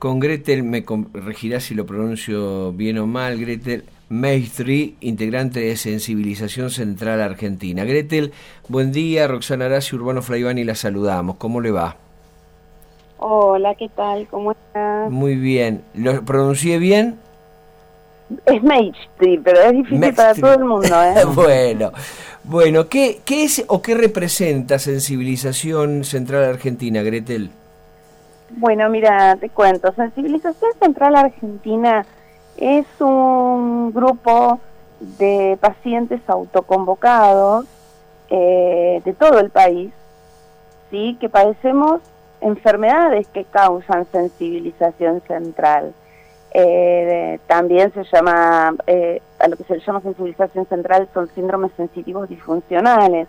con Gretel, me corregirá si lo pronuncio bien o mal, Gretel Maestri, integrante de Sensibilización Central Argentina. Gretel, buen día, Roxana Arazi, Urbano Flaivani, la saludamos. ¿Cómo le va? Hola, ¿qué tal? ¿Cómo estás? Muy bien. ¿Lo pronuncié bien? Es Maestri, pero es difícil para todo el mundo, ¿eh? Bueno, ¿qué es o qué representa Sensibilización Central Argentina, Gretel? Bueno, mira, te cuento. Sensibilización Central Argentina es un grupo de pacientes autoconvocados de todo el país, ¿sí? Que padecemos enfermedades que causan sensibilización central. También se llama, a lo que se le llama sensibilización central son síndromes sensitivos disfuncionales,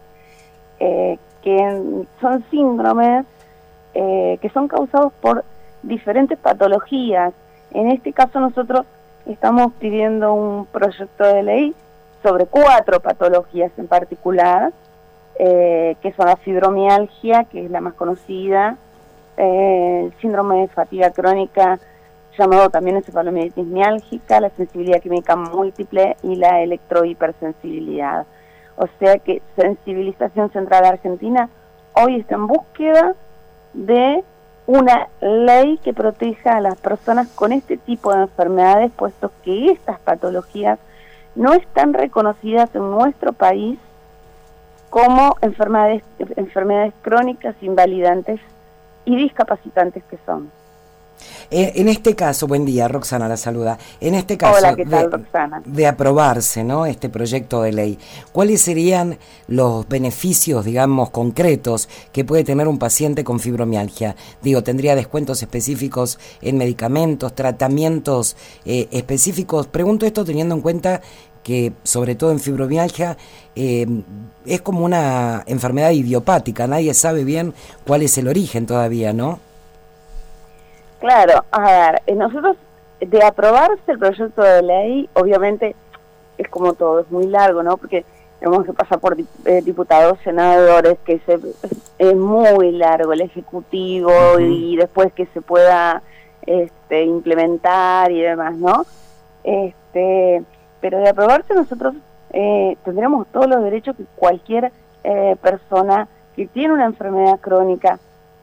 que son síndromes que son causados por diferentes patologías. En este caso nosotros estamos pidiendo un proyecto de ley sobre 4 patologías en particular, que son la fibromialgia, que es la más conocida, el síndrome de fatiga crónica, llamado también encefalomielitis miálgica, la sensibilidad química múltiple y la electrohipersensibilidad. O sea que Sensibilización Central Argentina hoy está en búsqueda de una ley que proteja a las personas con este tipo de enfermedades, puesto que estas patologías no están reconocidas en nuestro país como enfermedades crónicas, invalidantes y discapacitantes que son. En este caso, buen día, Roxana la saluda. En este caso, hola, ¿qué tal, Roxana? De aprobarse, ¿no?, este proyecto de ley, ¿cuáles serían los beneficios, digamos, concretos que puede tener un paciente con fibromialgia? Digo, ¿tendría descuentos específicos en medicamentos, tratamientos específicos? Pregunto esto teniendo en cuenta que, sobre todo en fibromialgia, es como una enfermedad idiopática, nadie sabe bien cuál es el origen todavía, ¿no? Claro, a ver, nosotros, de aprobarse el proyecto de ley, obviamente es como todo, es muy largo, ¿no? Porque tenemos que pasar por diputados, senadores, que es muy largo el ejecutivo, y después que se pueda implementar y demás, ¿no? Pero de aprobarse nosotros tendríamos todos los derechos que cualquier persona que tiene una enfermedad crónica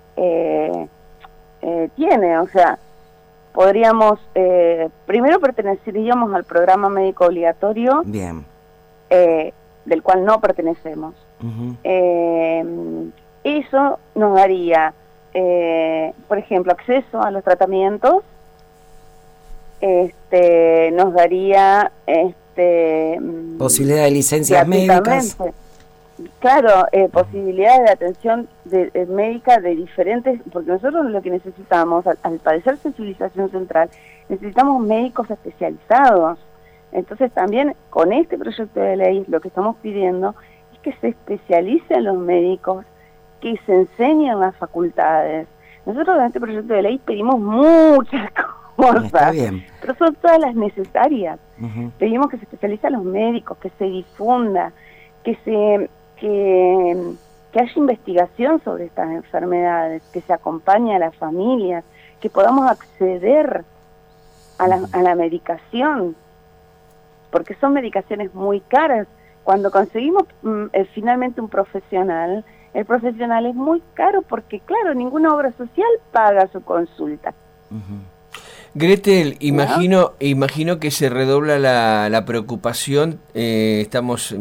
tiene. O sea, podríamos, primero perteneceríamos al programa médico obligatorio, bien, del cual no pertenecemos. Eso nos daría, por ejemplo, acceso a los tratamientos, nos daría posibilidad de licencias médicas. Claro, posibilidades de atención médica de diferentes, porque nosotros lo que necesitamos, al padecer sensibilización central, necesitamos médicos especializados. Entonces también con este proyecto de ley lo que estamos pidiendo es que se especialicen los médicos, que se enseñen las facultades. Nosotros en este proyecto de ley pedimos muchas cosas, pero son todas las necesarias. Pedimos que se especialicen los médicos, que se difunda, que haya investigación sobre estas enfermedades, que se acompañe a las familias, que podamos acceder a la medicación, porque son medicaciones muy caras. Cuando conseguimos finalmente un profesional, el profesional es muy caro porque, claro, ninguna obra social paga su consulta. Gretel, imagino que se redobla la preocupación. Estamos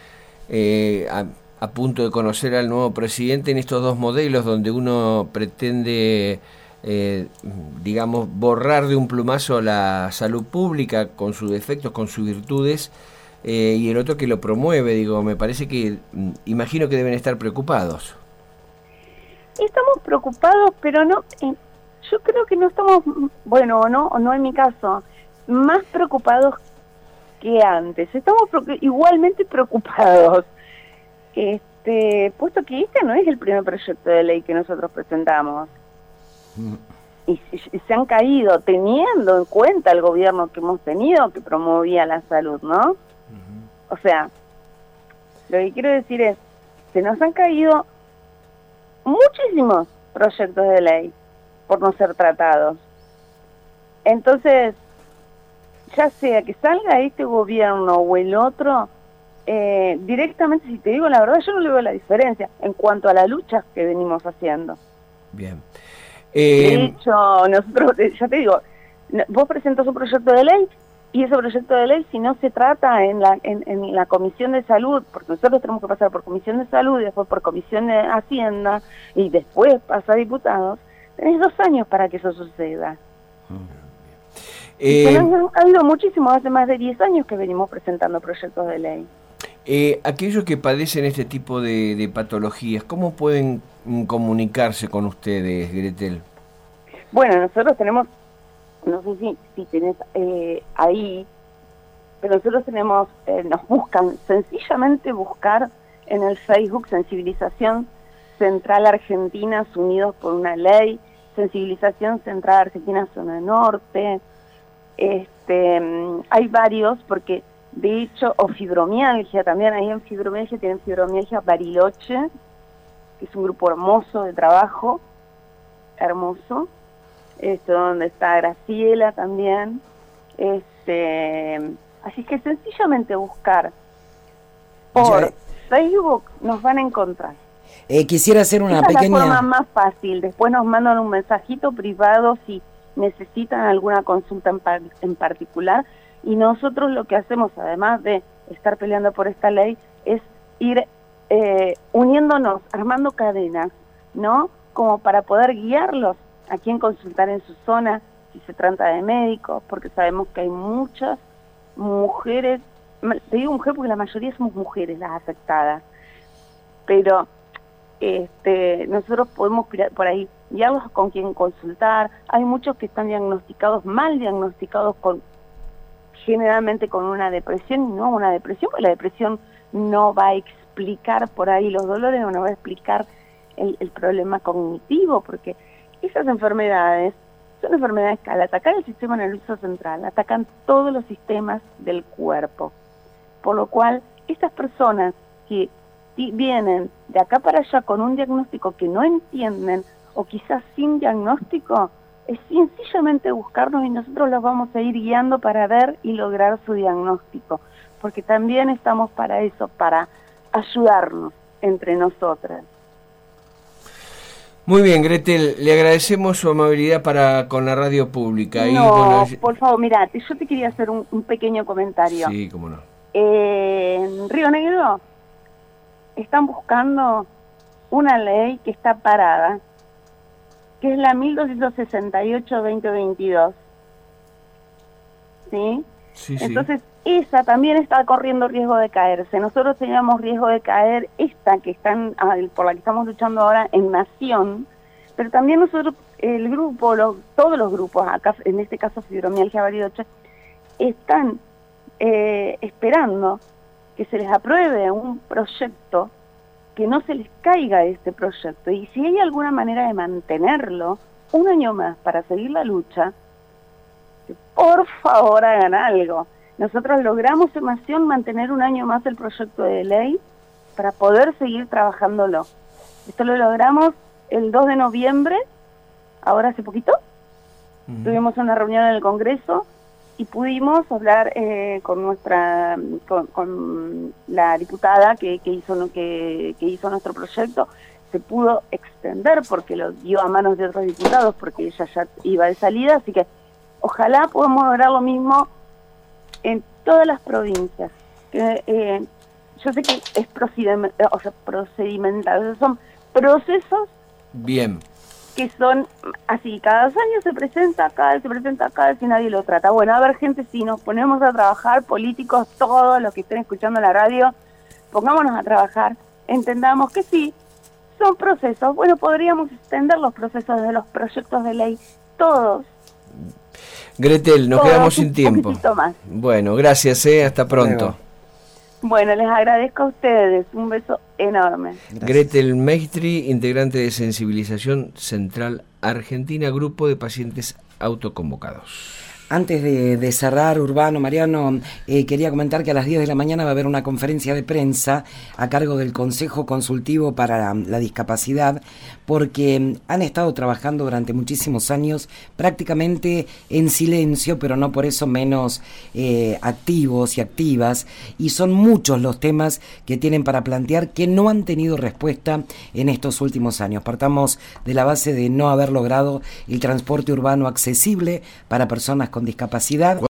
a punto de conocer al nuevo presidente en estos 2 modelos donde uno pretende, digamos, borrar de un plumazo la salud pública con sus defectos, con sus virtudes, y el otro que lo promueve. Digo, me parece que, imagino que deben estar preocupados. Estamos preocupados, pero no, yo creo que no estamos, bueno, o no en mi caso, más preocupados que antes. Estamos igualmente preocupados, puesto que este no es el primer proyecto de ley que nosotros presentamos. Y se han caído teniendo en cuenta el gobierno que hemos tenido, que promovía la salud, ¿no? O sea, lo que quiero decir es, se nos han caído muchísimos proyectos de ley por no ser tratados. Entonces, ya sea que salga este gobierno o el otro, directamente, si te digo la verdad, yo no le veo la diferencia en cuanto a la lucha que venimos haciendo. Bien. De hecho, nosotros, ya te digo, vos presentas un proyecto de ley y ese proyecto de ley, si no se trata en la Comisión de Salud, porque nosotros tenemos que pasar por Comisión de Salud y después por Comisión de Hacienda y después pasa a diputados, tenés 2 años para que eso suceda. Ha habido muchísimo, hace más de 10 años que venimos presentando proyectos de ley. Aquellos que padecen este tipo de patologías, ¿cómo pueden comunicarse con ustedes, Gretel? Bueno, nosotros tenemos, no sé si tenés ahí, pero nosotros tenemos, nos buscan, sencillamente buscar en el Facebook Sensibilización Central Argentina Unidos por una Ley, Sensibilización Central Argentina Zona Norte, hay varios, porque de hecho, o fibromialgia, también ahí en fibromialgia tienen fibromialgia Bariloche, que es un grupo hermoso de trabajo, hermoso, donde está Graciela también, así que sencillamente buscar por Facebook nos van a encontrar. Quisiera hacer una pequeña... Es la forma más fácil, después nos mandan un mensajito privado si necesitan alguna consulta en particular, y nosotros lo que hacemos, además de estar peleando por esta ley, es ir uniéndonos, armando cadenas, ¿no? Como para poder guiarlos a quién consultar en su zona, si se trata de médicos, porque sabemos que hay muchas mujeres, te digo mujer porque la mayoría somos mujeres las afectadas, pero nosotros podemos por ahí guiarlos con quién consultar. Hay muchos que están diagnosticados, mal diagnosticados, generalmente con una depresión, y no una depresión, porque la depresión no va a explicar por ahí los dolores, no va a explicar el problema cognitivo, porque esas enfermedades son enfermedades que al atacar el sistema nervioso central, atacan todos los sistemas del cuerpo, por lo cual estas personas que vienen de acá para allá con un diagnóstico que no entienden, o quizás sin diagnóstico, es sencillamente buscarnos y nosotros los vamos a ir guiando para ver y lograr su diagnóstico, porque también estamos para eso, para ayudarnos entre nosotras. Muy bien, Gretel, le agradecemos su amabilidad con la radio pública. Por favor, mirá, yo te quería hacer un pequeño comentario. Sí, cómo no. En Río Negro están buscando una ley que está parada, que es la 1268-2022. ¿Sí? Sí, entonces, esa también está corriendo riesgo de caerse. Nosotros teníamos riesgo de caer esta que están por la que estamos luchando ahora en Nación, pero también nosotros, el grupo, todos los grupos, acá en este caso Fibromialgia Bariloche, están esperando que se les apruebe un proyecto, que no se les caiga este proyecto, y si hay alguna manera de mantenerlo un año más para seguir la lucha, que por favor hagan algo. Nosotros logramos en Nación mantener un año más el proyecto de ley para poder seguir trabajándolo. Esto lo logramos el 2 de noviembre, ahora hace poquito. Tuvimos una reunión en el Congreso y pudimos hablar con la diputada que hizo nuestro proyecto. Se pudo extender porque lo dio a manos de otros diputados, porque ella ya iba de salida, así que ojalá podamos lograr lo mismo en todas las provincias. Yo sé que es procedimental, son procesos bien que son así, cada 2 años se presenta, cada vez y nadie lo trata. Bueno, a ver, gente, si nos ponemos a trabajar, políticos, todos los que estén escuchando la radio, pongámonos a trabajar, entendamos que sí, son procesos. Bueno, podríamos extender los procesos de los proyectos de ley, todos. Gretel, nos quedamos sin tiempo. Más. Bueno, gracias, hasta pronto. Bueno, les agradezco a ustedes, un beso enorme. Gracias. Gretel Maestri, integrante de Sensibilización Central Argentina, grupo de pacientes autoconvocados. Antes de cerrar, Urbano, Mariano, quería comentar que a las 10 de la mañana va a haber una conferencia de prensa a cargo del Consejo Consultivo para la Discapacidad, porque han estado trabajando durante muchísimos años prácticamente en silencio, pero no por eso menos activos y activas, y son muchos los temas que tienen para plantear que no han tenido respuesta en estos últimos años. Partamos de la base de no haber logrado el transporte urbano accesible para personas con discapacidad.